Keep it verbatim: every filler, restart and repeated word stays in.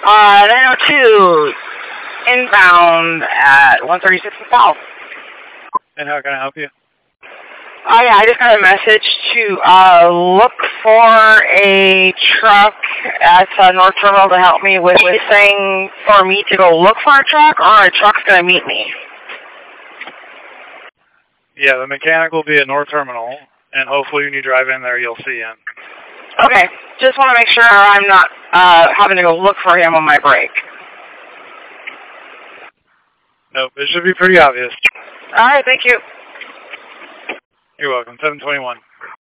Uh, nine oh two, inbound at one thirty-six and South. And how can I help you? Oh yeah, I just got a message to uh, look for a truck at uh, North Terminal to help me with, with saying for me to go look for a truck, or a truck's going to meet me. Yeah, the mechanic will be at North Terminal, and hopefully when you drive in there, you'll see him. Okay, just want to make sure I'm not uh, having to go look for him on my break. Nope, it should be pretty obvious. All right, thank you. You're welcome. seven twenty-one.